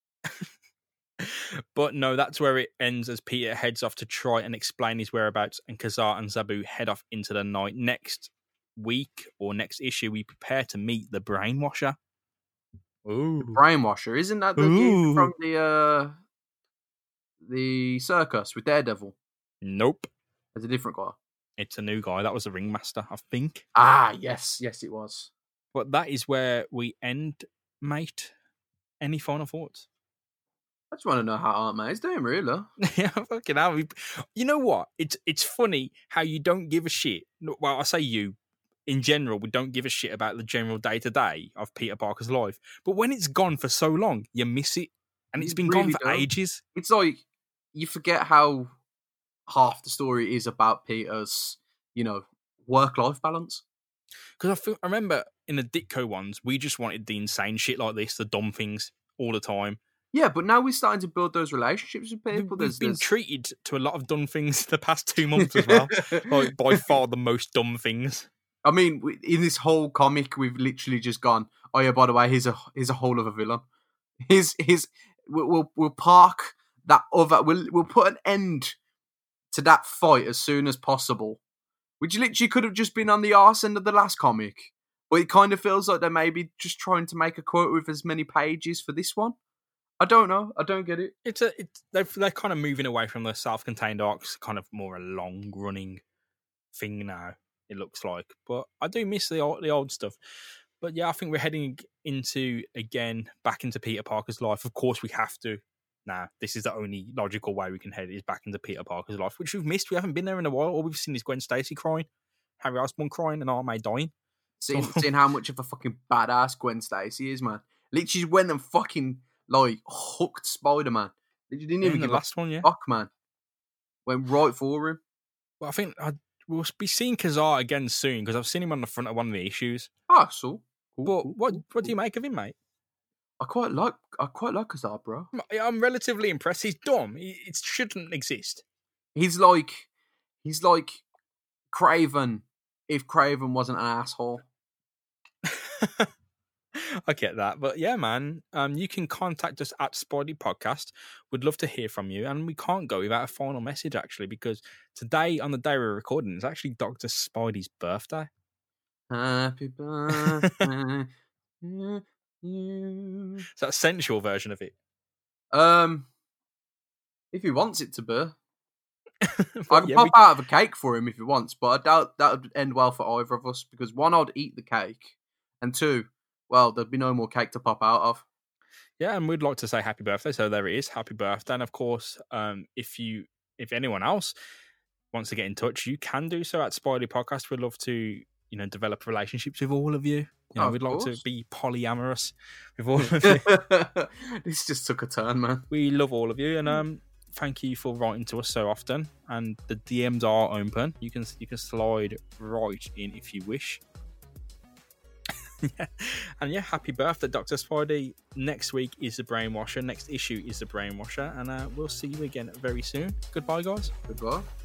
But no, that's where it ends as Peter heads off to try and explain his whereabouts, and Kazar and Zabu head off into the night. Next week or next issue, we prepare to meet the Brainwasher. Ooh, Brainwasher, isn't that the Ooh. dude from the uh, the circus with Daredevil? Nope, It's a different guy. it's a new guy. That was the Ringmaster, I think. Ah, yes, yes, it was. But that is where we end, mate. Any final thoughts? I just want to know how Aunt May's doing, really. Yeah, fucking hell. We- You know what? It's it's funny how you don't give a shit. No, well, I say you. In general, we don't give a shit about the general day-to-day of Peter Parker's life. But when it's gone for so long, you miss it. And it's You been really gone for don't. ages. It's like you forget how half the story is about Peter's, you know, work-life balance. Because I, feel, I remember in the Ditko ones, we just wanted the insane shit like this, the dumb things, all the time. Yeah, but now we're starting to build those relationships with We- people. We've There's, been there's... treated to a lot of dumb things the past two months as well. Like, by far the most dumb things. I mean, we- in this whole comic, we've literally just gone, oh yeah, by the way, here's a here's a whole other villain. Here's here's we'll we'll, we'll park that other. We'll we'll put an end to that fight as soon as possible. Which literally could have just been on the arse end of the last comic, but it kind of feels like they're maybe just trying to make a quote with as many pages for this one. I don't know. I don't get it. It's a it's they're, they're kind of moving away from the self-contained arcs, kind of more a long-running thing now. It looks like, but I do miss the old, the old stuff. But yeah, I think we're heading into again back into Peter Parker's life. Of course, we have to. Now, this is the only logical way we can head is back into Peter Parker's life, which we've missed. We haven't been there in a while. All we've seen is Gwen Stacy crying, Harry Osborn crying, and Aunt May dying. Seeing, So- seeing how much of a fucking badass Gwen Stacy is, man. Literally went and fucking like hooked Spider-Man. She didn't Yeah, even in the give last one, yeah. a fuck, man. Went right for him. Well, I think I, we'll be seeing Kazar again soon because I've seen him on the front of one of the issues. Ah, so. Cool, But cool, what cool, what do you cool. make of him, mate? I quite like. I quite like Kazar, bro. I'm- I'm relatively impressed. He's dumb. He, it shouldn't exist. He's like. He's like Craven. If Craven wasn't an asshole. I get that. But yeah, man, um, you can contact us at Spidey Podcast. We'd love to hear from you. And we can't go without a final message, actually, because today, on the day we're recording, it's actually Doctor Spidey's birthday. Happy birthday to you. It's that sensual version of it. Um, if he wants it to be. I can yeah, pop we- out of a cake for him if he wants, but I doubt that would end well for either of us because one, I'd eat the cake, and two, well, there'd be no more cake to pop out of. Yeah, and we'd like to say happy birthday. So there it is, happy birthday. And of course, um, if you, if anyone else wants to get in touch, you can do so at Spidey Podcast. We'd love to, you know, develop relationships with all of you. You know, Of we'd like to course. be polyamorous with all of you. This just took a turn, man. We love all of you, and um, thank you for writing to us so often. And the D Ms are open. You can you can slide right in if you wish. Yeah. And yeah, happy birthday, Doctor Spidey. Next week is the Brainwasher. Next issue is the Brainwasher, and uh, we'll see you again very soon. Goodbye, guys. Goodbye.